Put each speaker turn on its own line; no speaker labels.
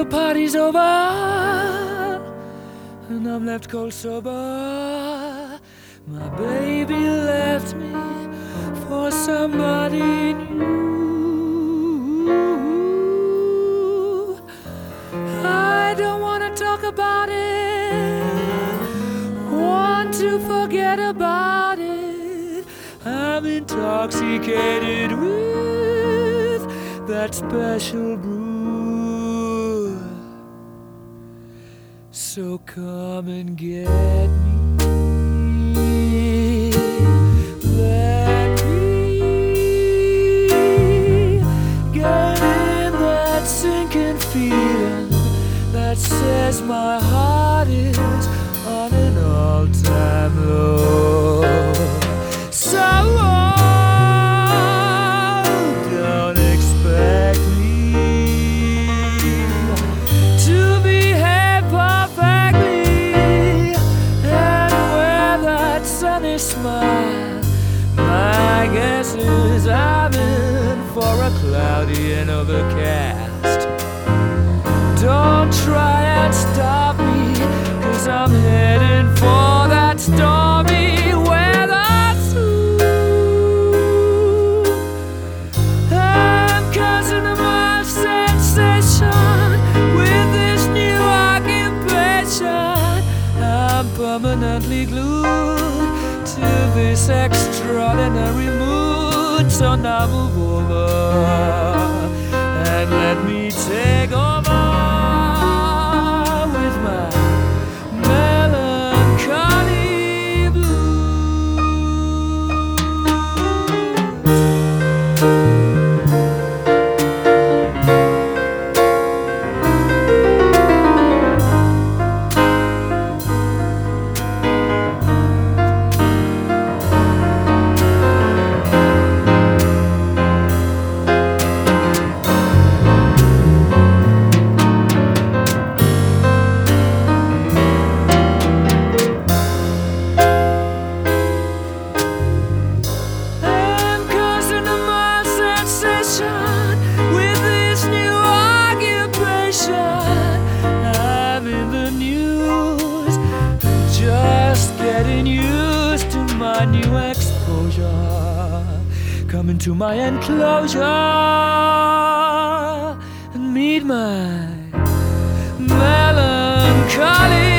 party's over and I'm left cold sober. My baby left me for somebody new. I don't want to talk about it, want to forget about it. I'm intoxicated with that special brew. So come and get me. Let me get in that sinking feeling that says my heart is on an all-time low. So don't expect me to behave perfectly and wear that sunny smile. My guess is I'm in for a cloudy and overcast. Don't try and stop me, 'cause I'm heading for that stormy weather soon. I'm causing my sensation with this new occupation. I'm permanently glued to this extraordinary mood. So now move over and let me take over with my melancholy blues. With this new occupation, I'm in the news, just getting used to my new exposure. Coming to my enclosure and meet my melancholy